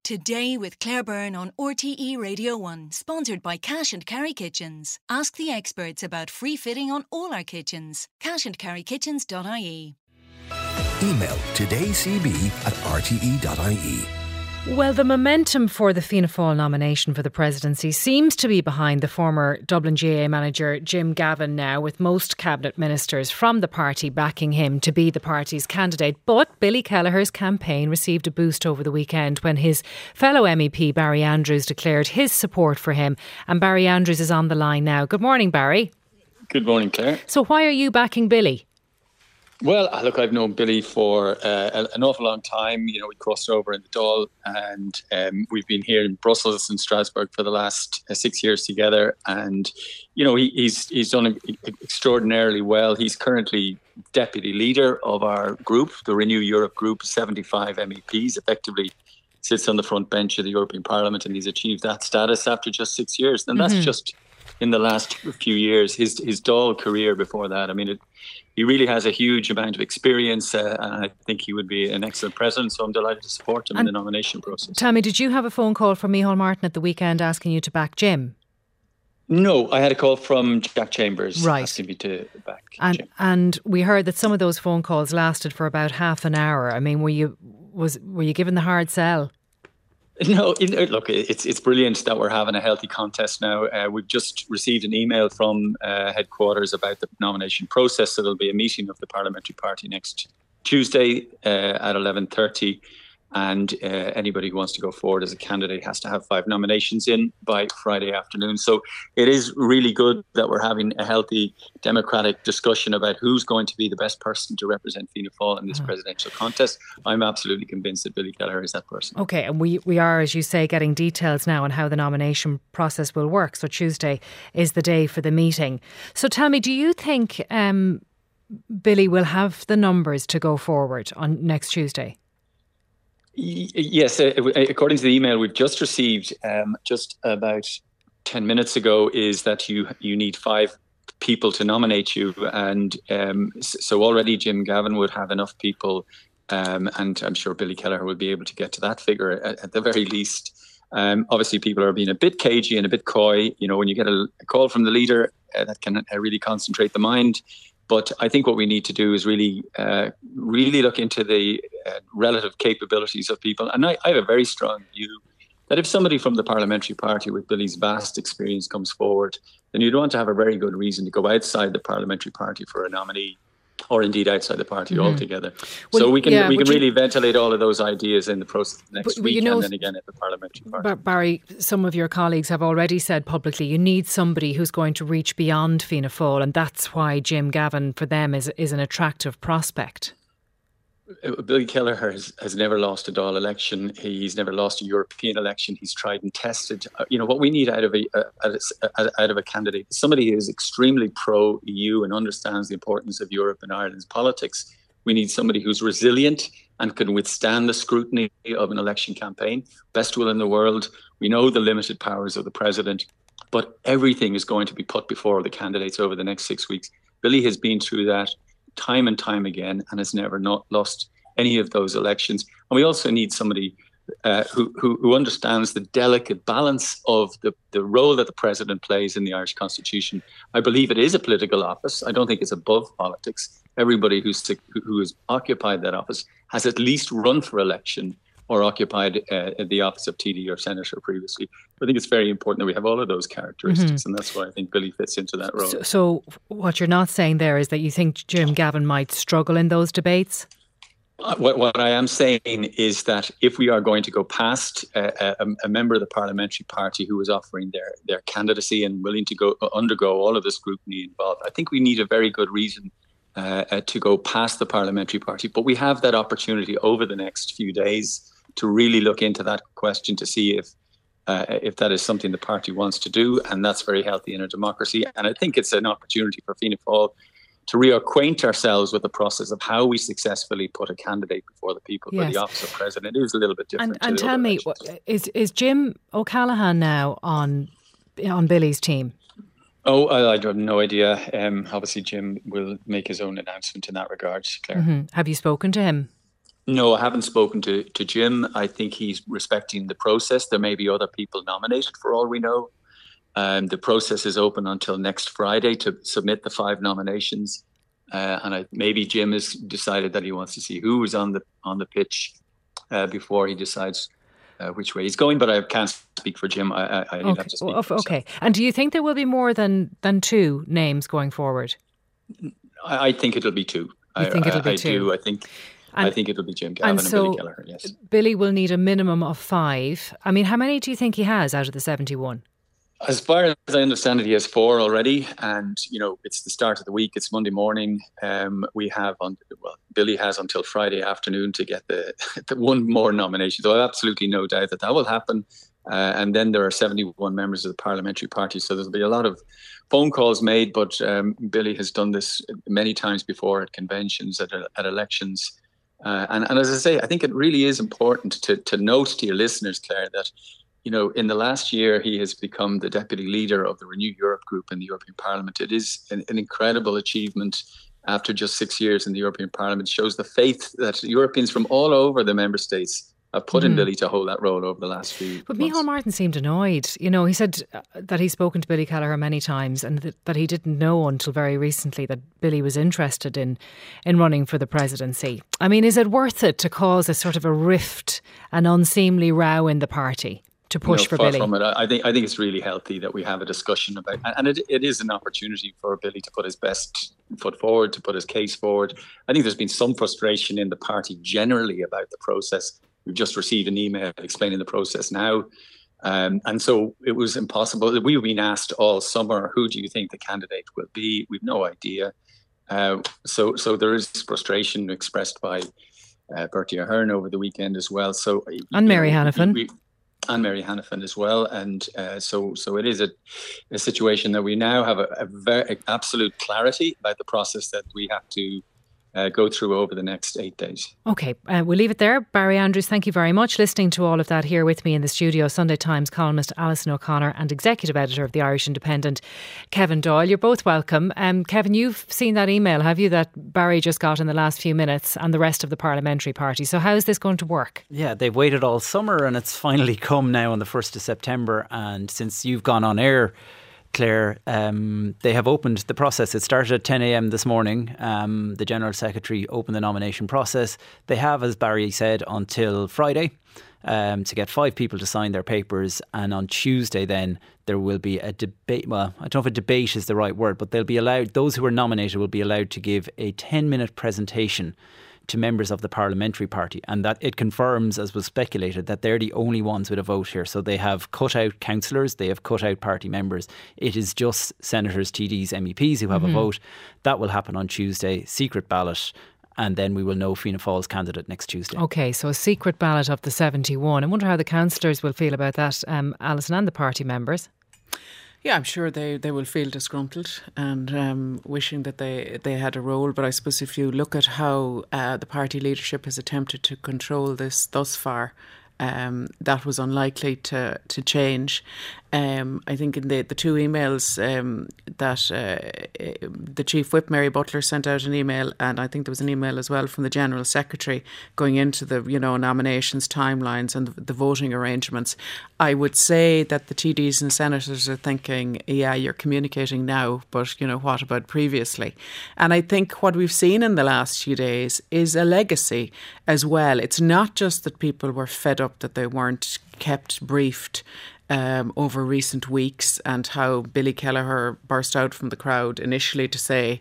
Today with Claire Byrne on RTE Radio 1, sponsored by Cash and Carry Kitchens. Ask the experts about free fitting on all our kitchens. cashandcarrykitchens.ie. Email todayscb@rte.ie. Well, the momentum for the Fianna Fáil nomination for the presidency seems to be behind the former Dublin GAA manager Jim Gavin now, with most cabinet ministers from the party backing him to be the party's candidate. But Billy Kelleher's campaign received a boost over the weekend when his fellow MEP Barry Andrews declared his support for him. And Barry Andrews is on the line now. Good morning, Barry. Good morning, Claire. So why are you backing Billy? Well, look, I've known Billy for an awful long time. You know, we crossed over in the Dáil, and we've been here in Brussels and Strasbourg for the last 6 years together. And, you know, he's done extraordinarily well. He's currently deputy leader of our group, the Renew Europe group, 75 MEPs, effectively sits on the front bench of the European Parliament, and he's achieved that status after just 6 years. And that's just in the last few years. His Dáil career before that, I mean, he really has a huge amount of experience, and I think he would be an excellent president, so I'm delighted to support him in the nomination process. Tell me, did you have a phone call from Micheál Martin at the weekend asking you to back Jim? No, I had a call from Jack Chambers asking me to back Jim. And we heard that some of those phone calls lasted for about half an hour. I mean, were you given the hard sell? No, look, it's brilliant that we're having a healthy contest now. We've just received an email from headquarters about the nomination process. So there'll be a meeting of the Parliamentary Party next Tuesday at 11:30. And anybody who wants to go forward as a candidate has to have 5 nominations in by Friday afternoon. So it is really good that we're having a healthy democratic discussion about who's going to be the best person to represent Fianna Fáil in this presidential contest. I'm absolutely convinced that Billy Kelleher is that person. OK, and we are, as you say, getting details now on how the nomination process will work. So Tuesday is the day for the meeting. So tell me, do you think Billy will have the numbers to go forward on next Tuesday? Yes, according to the email we've just received just about 10 minutes ago, is that you need 5 people to nominate you. And so already Jim Gavin would have enough people, and I'm sure Billy Kelleher will be able to get to that figure at the very least. Obviously, people are being a bit cagey and a bit coy. You know, when you get a call from the leader, that can really concentrate the mind. But I think what we need to do is really look into the relative capabilities of people. And I have a very strong view that if somebody from the Parliamentary Party with Billy's vast experience comes forward, then you'd want to have a very good reason to go outside the Parliamentary Party for a nominee, or indeed outside the party altogether. Well, so we can really ventilate all of those ideas in the process next week, and then again at the Parliamentary Party. Barry, some of your colleagues have already said publicly you need somebody who's going to reach beyond Fianna Fáil, and that's why Jim Gavin for them is an attractive prospect. Billy Kelleher has never lost a Dáil election. He's never lost a European election. He's tried and tested. You know, what we need out of a candidate is somebody who is extremely pro-EU and understands the importance of Europe and Ireland's politics. We need somebody who's resilient and can withstand the scrutiny of an election campaign. Best will in the world. We know the limited powers of the president, but everything is going to be put before the candidates over the next 6 weeks. Billy has been through that time and time again and has never not lost any of those elections. And we also need somebody who understands the delicate balance of the role that the president plays in the Irish Constitution. I believe it is a political office. I don't think it's above politics. Everybody who has occupied that office has at least run for election or occupied the office of TD or senator previously. I think it's very important that we have all of those characteristics, and that's why I think Billy fits into that role. So what you're not saying there is that you think Jim Gavin might struggle in those debates? What I am saying is that if we are going to go past a member of the Parliamentary Party who is offering their candidacy and willing to undergo all of the scrutiny involved, I think we need a very good reason to go past the Parliamentary Party. But we have that opportunity over the next few days to really look into that question to see if that is something the party wants to do, and that's very healthy in a democracy. And I think it's an opportunity for Fianna Fáil to reacquaint ourselves with the process of how we successfully put a candidate before the people for the office of president. It is a little bit different. And tell me, is Jim O'Callaghan now on Billy's team? Oh, I have no idea. Obviously, Jim will make his own announcement in that regard, Claire. Mm-hmm. Have you spoken to him? No, I haven't spoken to Jim. I think he's respecting the process. There may be other people nominated for all we know. The process is open until next Friday to submit the 5 nominations. And maybe Jim has decided that he wants to see who is on the pitch before he decides which way he's going. But I can't speak for Jim. I have to speak for okay. And do you think there will be more than 2 names going forward? I think it'll be 2. I think it'll be 2. I think it'll be Jim Gavin and Billy Kelleher, yes. Billy will need a minimum of 5. I mean, how many do you think he has out of the 71? As far as I understand it, he has 4 already. And, it's the start of the week. It's Monday morning. Billy has until Friday afternoon to get the one more nomination. So I have absolutely no doubt that will happen. And then there are 71 members of the parliamentary party. So there'll be a lot of phone calls made. But Billy has done this many times before at conventions, at elections. And as I say, I think it really is important to note to your listeners, Claire, that, in the last year, he has become the deputy leader of the Renew Europe group in the European Parliament. It is an incredible achievement after just 6 years in the European Parliament. It shows the faith that Europeans from all over the member states have put in Billy to hold that role over the last few months. But Micheál Martin seemed annoyed. He said that he's spoken to Billy Kelleher many times and that he didn't know until very recently that Billy was interested in running for the presidency. I mean, is it worth it to cause a sort of a rift, an unseemly row in the party to push for Billy? From it. I think it's really healthy that we have a discussion about, and it is an opportunity for Billy to put his best foot forward, to put his case forward. I think there's been some frustration in the party generally about the process. We've just received an email explaining the process now. And so it was impossible. We've been asked all summer, who do you think the candidate will be? We've no idea. So there is frustration expressed by Bertie Ahern over the weekend as well. And Mary Hanafin. And Mary Hanafin as well. And so it is a situation that we now have a very absolute clarity about the process that we have to go through over the next 8 days. OK, we'll leave it there. Barry Andrews, thank you very much. Listening to all of that here with me in the studio, Sunday Times columnist Alison O'Connor and executive editor of the Irish Independent, Kevin Doyle. You're both welcome. Kevin, you've seen that email, have you, that Barry just got in the last few minutes and the rest of the parliamentary party. So how is this going to work? Yeah, they've waited all summer and it's finally come now on the 1st of September. And since you've gone on air, Claire, they have opened the process. It started at 10 a.m. this morning. The General Secretary opened the nomination process. They have, as Barry said, until Friday to get 5 people to sign their papers. And on Tuesday then there will be a debate. Well, I don't know if a debate is the right word, but they'll be allowed, those who are nominated will be allowed to give a 10-minute presentation to members of the parliamentary party, and that it confirms, as was speculated, that they're the only ones with a vote here. So they have cut out councillors, they have cut out party members. It is just senators, TDs, MEPs who have a vote. That will happen on Tuesday, secret ballot, and then we will know Fianna Fáil's candidate next Tuesday. OK, so a secret ballot of the 71. I wonder how the councillors will feel about that, Alison, and the party members. Yeah, I'm sure they will feel disgruntled and wishing that they had a role. But I suppose if you look at how the party leadership has attempted to control this thus far, that was unlikely to change. I think in the 2 emails that the Chief Whip, Mary Butler, sent out an email, and I think there was an email as well from the General Secretary going into the nominations timelines and the voting arrangements. I would say that the TDs and senators are thinking, yeah, you're communicating now, but what about previously? And I think what we've seen in the last few days is a legacy as well. It's not just that people were fed up that they weren't kept briefed over recent weeks, and how Billy Kelleher burst out from the crowd initially to say,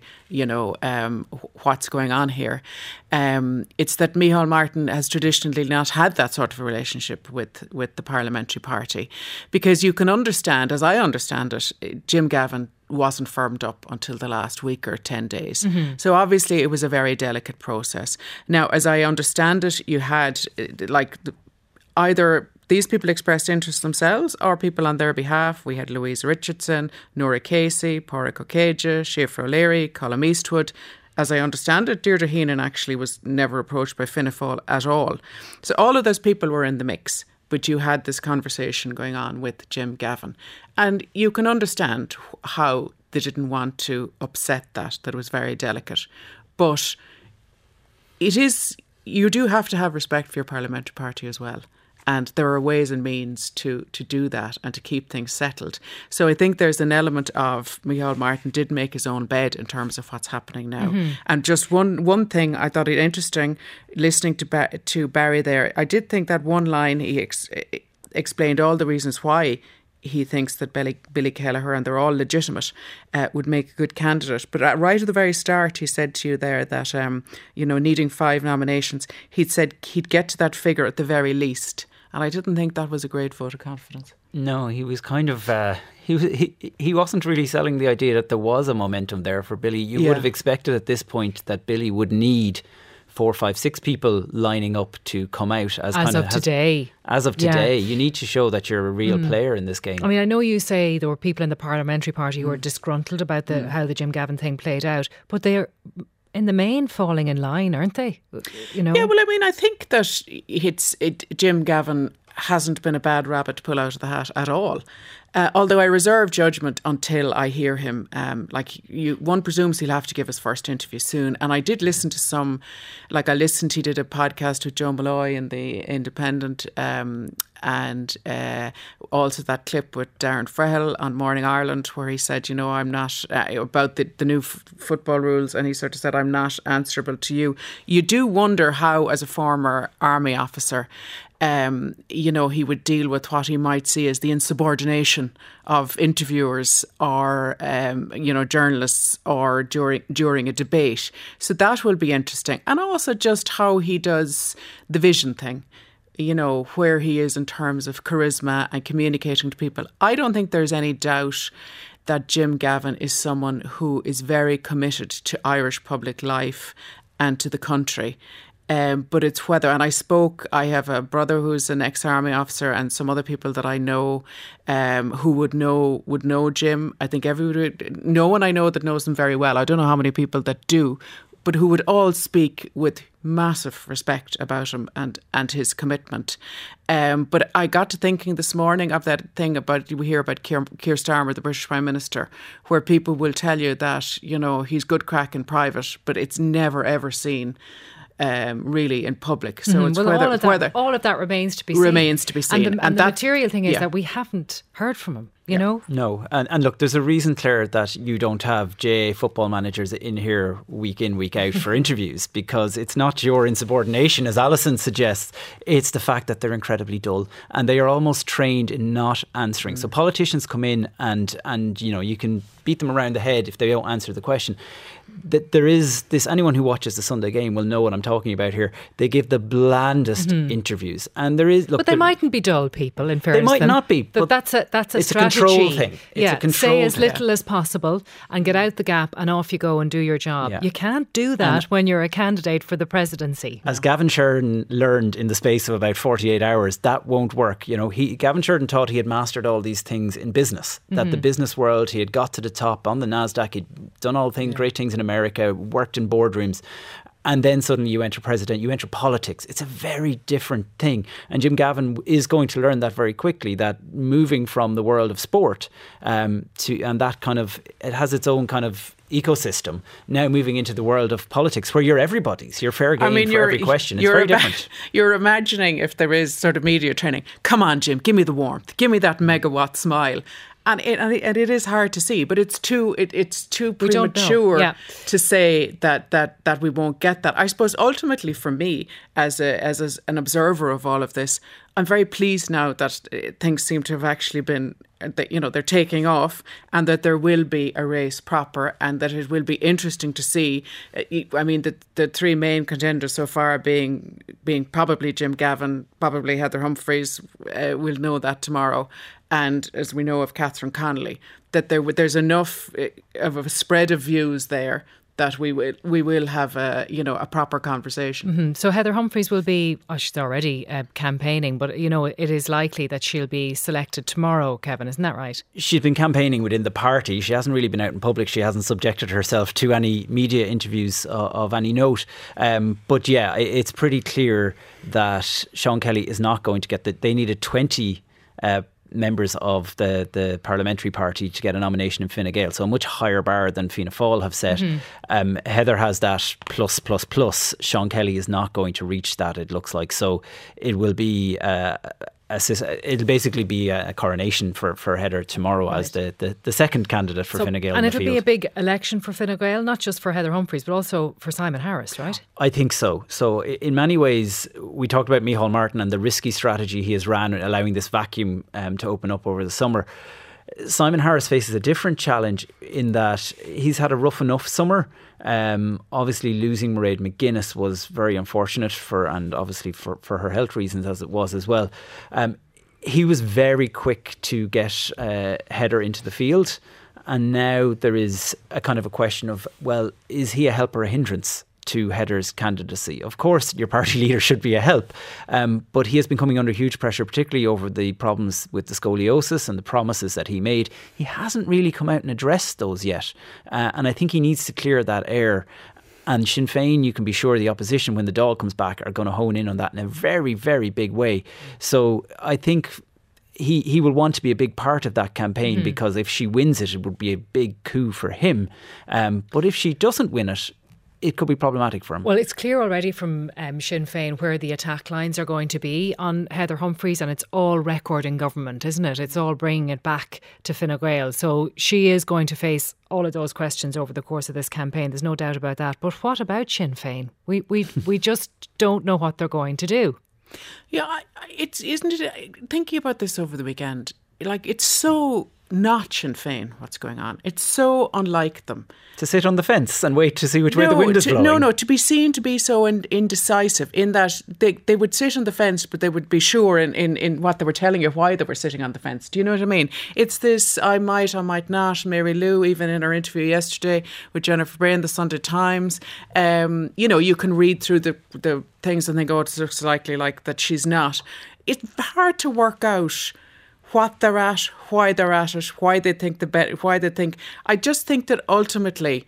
what's going on here. It's that Micheál Martin has traditionally not had that sort of a relationship with the parliamentary party, because you can understand, as I understand it, Jim Gavin wasn't firmed up until the last week or 10 days. So obviously it was a very delicate process. Now, as I understand it, you had either these people expressed interest themselves or people on their behalf. We had Louise Richardson, Nora Casey, Pádraig Ó Céide, Schaoifre O'Leary, Colm Eastwood. As I understand it, Deirdre Heenan actually was never approached by Fianna Fáil at all. So all of those people were in the mix, but you had this conversation going on with Jim Gavin. And you can understand how they didn't want to upset that it was very delicate. But it is you do have to have respect for your parliamentary party as well. And there are ways and means to do that and to keep things settled. So I think there's an element of Micheál Martin did make his own bed in terms of what's happening now. And just one thing I thought it interesting listening to Barry there. I did think that one line he explained all the reasons why he thinks that Billy Kelleher, and they're all legitimate, would make a good candidate. But right at the very start, he said to you there that, needing 5 nominations, he'd said he'd get to that figure at the very least. And I didn't think that was a great vote of confidence. No, he was kind of he wasn't really selling the idea that there was a momentum there for Billy. You would have expected at this point that Billy would need 4, 5, 6 people lining up to come out as of today. As of today, you need to show that you're a real player in this game. I mean, I know you say there were people in the parliamentary party who were disgruntled about how the Jim Gavin thing played out, but they're in the main falling in line, aren't they? Yeah, well, I mean, I think that Jim Gavin hasn't been a bad rabbit to pull out of the hat at all. Although I reserve judgment until I hear him. One presumes he'll have to give his first interview soon. And I did listen to he did a podcast with Joe Malloy in The Independent, and also that clip with Darren Frehill on Morning Ireland where he said, I'm not, about the new football rules, and he sort of said, I'm not answerable to you. You do wonder how, as a former army officer, he would deal with what he might see as the insubordination of interviewers or, journalists or during a debate. So that will be interesting. And also just how he does the vision thing, where he is in terms of charisma and communicating to people. I don't think there's any doubt that Jim Gavin is someone who is very committed to Irish public life and to the country. But it's whether, and I have a brother who's an ex-army officer and some other people that I know who would know Jim. I think no one I know that knows him very well. I don't know how many people that do, but who would all speak with massive respect about him and his commitment. But I got to thinking this morning of that thing we hear about Keir Starmer, the British Prime Minister, where people will tell you that, he's good crack in private, but it's never ever seen really in public. So it's whether all of that remains to be seen. And the material thing is that we haven't heard from him. No. And look, there's a reason, Claire, that you don't have GAA football managers in here week in, week out for interviews, because it's not your insubordination, as Alison suggests. It's the fact that they're incredibly dull and they are almost trained in not answering. So politicians come in and you can beat them around the head if they don't answer the question. That there is this, anyone who watches the Sunday game will know what I'm talking about here. They give the blandest interviews, and there is. Look, but they mightn't be dull people. In fairness, they might not be. But that's a it's strategy. A control thing. It's a control say as little as possible and get out the gap, and off you go and do your job. Yeah. You can't do that when you're a candidate for the presidency. As Gavin Sheridan learned in the space of about 48 hours, that won't work. Gavin Sheridan thought he had mastered all these things in business. That the business world, he had got to the top on the NASDAQ. He'd done all things, great things in America, worked in boardrooms, and then suddenly you enter politics. It's a very different thing. And Jim Gavin is going to learn that very quickly, that moving from the world of sport and that kind of, it has its own kind of ecosystem, now moving into the world of politics where you're everybody's, you're fair game for every question. It's very different. You're imagining if there is sort of media training, come on Jim, give me the warmth, give me that megawatt smile. And it is hard to see, but it's too premature to say that we won't get that. I suppose ultimately for me, as an observer of all of this, I'm very pleased now that things seem to have actually been, they're taking off, and that there will be a race proper, and that it will be interesting to see. I mean, the 3 main contenders so far being probably Jim Gavin, probably Heather Humphreys. We'll know that tomorrow. And as we know of Catherine Connolly, that there's enough of a spread of views there that we will have a proper conversation. Mm-hmm. So Heather Humphreys will be, she's already campaigning, but it is likely that she'll be selected tomorrow, Kevin, isn't that right? She's been campaigning within the party. She hasn't really been out in public. She hasn't subjected herself to any media interviews of any note. But yeah, it's pretty clear that Sean Kelly is not going to get they needed 20 members of the parliamentary party to get a nomination in Fine Gael. So a much higher bar than Fianna Fáil have set. Heather has that plus. Sean Kelly is not going to reach that, it looks like. So it will be it'll basically be a coronation for Heather tomorrow as the second candidate for Fine Gael. And it'll be a big election for Fine Gael, not just for Heather Humphreys, but also for Simon Harris, right? I think so. So in many ways, we talked about Micheál Martin and the risky strategy he has ran, allowing this vacuum to open up over the summer. Simon Harris faces a different challenge in that he's had a rough enough summer. Obviously losing Mairead McGuinness was very unfortunate and obviously for her health reasons, as it was as well. He was very quick to get Heather into the field, and now there is a kind of a question of, well, is he a help or a hindrance to Heather's candidacy? Of course, your party leader should be a help, but he has been coming under huge pressure, particularly over the problems with the scoliosis and the promises that he made. He hasn't really come out and addressed those yet, and I think he needs to clear that air. And Sinn Féin, you can be sure the opposition, when the Dáil comes back, are going to hone in on that in a very, very big way. So I think he will want to be a big part of that campaign, because if she wins it, it would be a big coup for him. But if she doesn't win it, it could be problematic for him. Well, it's clear already from Sinn Féin where the attack lines are going to be on Heather Humphreys, and it's all record in government, isn't it? It's all bringing it back to Fine Gael. So she is going to face all of those questions over the course of this campaign. There's no doubt about that. But what about Sinn Féin? We just don't know what they're going to do. Yeah, isn't it? Thinking about this over the weekend, like, it's so not Sinn Féin what's going on. It's so unlike them. To sit on the fence and wait to see which way the wind is blowing. No, to be seen to be so indecisive, in that they would sit on the fence, but they would be sure in what they were telling you, why they were sitting on the fence. Do you know what I mean? It's this I might not. Mary Lou, even in her interview yesterday with Jennifer Bray in the Sunday Times, you can read through the things and think, oh, it looks likely like that she's not. It's hard to work out what they're at, why they're at it, why they think. I just think that ultimately,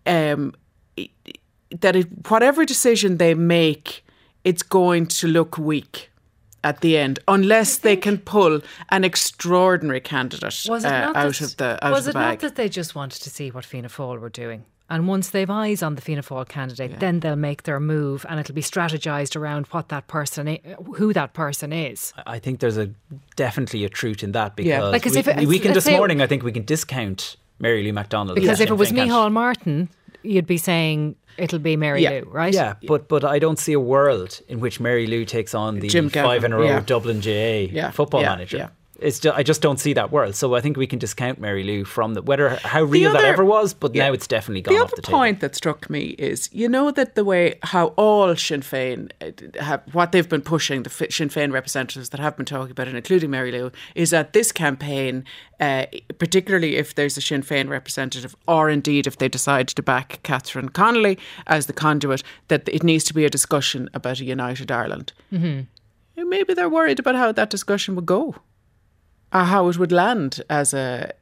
whatever decision they make, it's going to look weak at the end, unless they can pull an extraordinary candidate out of the bag. Was it not that they just wanted to see what Fianna Fáil were doing? And once they've eyes on the Fianna Fáil candidate, then they'll make their move, and it'll be strategised around who that person is. I think there's definitely a truth in that, because this morning I think we can discount Mary Lou McDonald. Because if it was Micheál Martin, you'd be saying it'll be Mary Lou, right? Yeah, but I don't see a world in which Mary Lou takes on the Jim Gavin, 5 in a row Dublin GA football manager. Yeah. I just don't see that world. So I think we can discount Mary Lou from how real that ever was, but now it's definitely gone off the table. The other point that struck me is, that the way how all Sinn Féin what they've been pushing, the Sinn Féin representatives that have been talking about it, including Mary Lou, is that this campaign, particularly if there's a Sinn Féin representative, or indeed if they decide to back Catherine Connolly as the conduit, that it needs to be a discussion about a united Ireland. Mm-hmm. Maybe they're worried about how that discussion would go. Or how it would land as their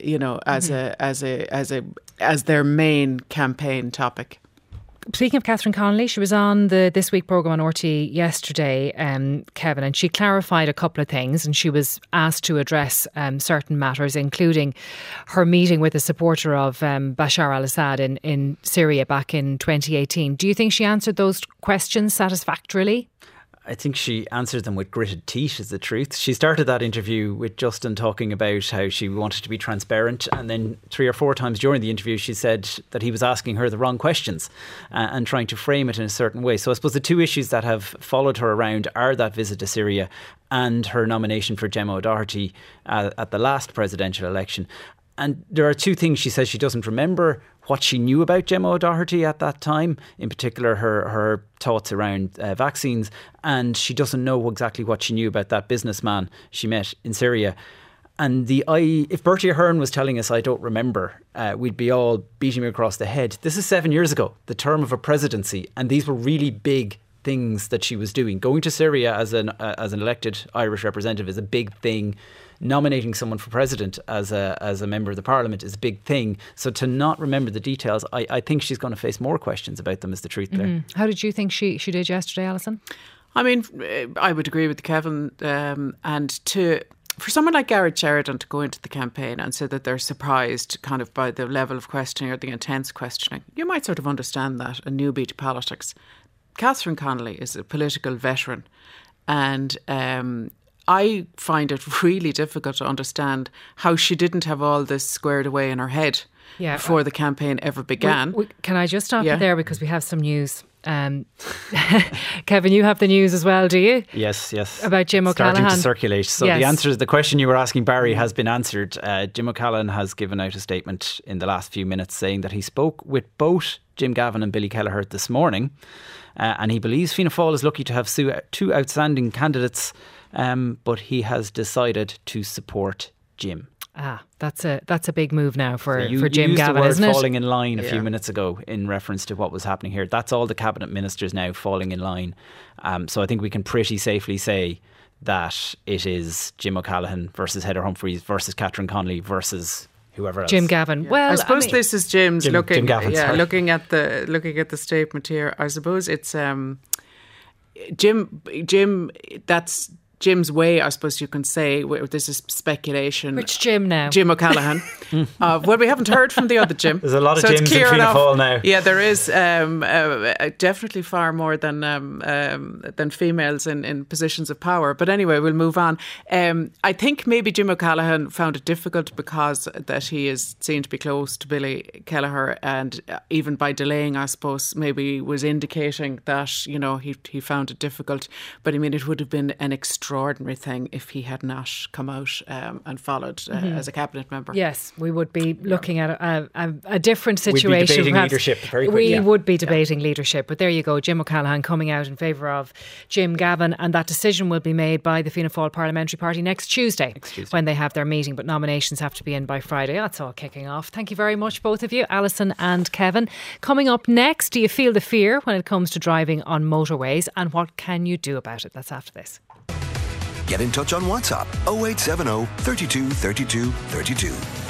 main campaign topic. Speaking of Catherine Connolly, she was on the This Week programme on RT yesterday, Kevin, and she clarified a couple of things, and she was asked to address certain matters, including her meeting with a supporter of Bashar al-Assad in Syria back in 2018. Do you think she answered those questions satisfactorily? I think she answered them with gritted teeth, is the truth. She started that interview with Justin talking about how she wanted to be transparent, and then 3 or 4 times during the interview she said that he was asking her the wrong questions and trying to frame it in a certain way. So I suppose the 2 issues that have followed her around are that visit to Syria and her nomination for Gemma O'Doherty at the last presidential election. And there are 2 things she says she doesn't remember: what she knew about Gemma O'Doherty at that time, in particular her thoughts around vaccines, and she doesn't know exactly what she knew about that businessman she met in Syria. And if Bertie Ahern was telling us I don't remember, we'd be all beating me across the head. This is 7 years ago, the term of a presidency, and these were really big things that she was doing. Going to Syria as an elected Irish representative is a big thing. Nominating someone for president as a member of the parliament is a big thing. So to not remember the details, I think she's going to face more questions about them, is the truth there. How did you think she did yesterday, Alison? I mean, I would agree with Kevin, and for someone like Garrett Sheridan to go into the campaign and say that they're surprised kind of by the level of questioning or the intense questioning, you might sort of understand that, a newbie to politics. Catherine Connolly is a political veteran, and I find it really difficult to understand how she didn't have all this squared away in her head before the campaign ever began. Can I just stop you there, because we have some news. Kevin, you have the news as well, do you? Yes. About Jim O'Callaghan. Starting to circulate. So the answer to the question you were asking, Barry, has been answered. Jim O'Callaghan has given out a statement in the last few minutes saying that he spoke with both Jim Gavin and Billy Kelleher this morning, and he believes Fianna Fáil is lucky to have two outstanding candidates, but he has decided to support Jim. That's a big move now for Jim Gavin, isn't it? You used the word falling in line a few minutes ago in reference to what was happening here. That's all the cabinet ministers now falling in line. So I think we can pretty safely say that it is Jim O'Callaghan versus Heather Humphreys versus Catherine Connolly versus whoever else. Jim Gavin. Well, I suppose this is Jim Gavin, looking at the statement here. I suppose it's Jim. That's Jim's way, I suppose you can say. This is speculation. Which Jim now? Jim O'Callaghan. Well, we haven't heard from the other Jim. There's a lot of Jims in Fianna Fáil now. Yeah, there is definitely far more than females in positions of power. But anyway, we'll move on. I think maybe Jim O'Callaghan found it difficult because that he is seen to be close to Billy Kelleher, and even by delaying, I suppose, maybe was indicating that, he found it difficult. But I mean, it would have been an extraordinary thing if he had not come out and followed as a cabinet member. Yes, we would be looking at a different situation. We'd be debating leadership very quickly. We would be debating leadership. But there you go, Jim O'Callaghan coming out in favour of Jim Gavin, and that decision will be made by the Fianna Fáil Parliamentary Party next Tuesday when they have their meeting. But nominations have to be in by Friday. That's all kicking off. Thank you very much, both of you, Alison and Kevin. Coming up next, do you feel the fear when it comes to driving on motorways, and what can you do about it? That's after this. Get in touch on WhatsApp 0870 32 32 32.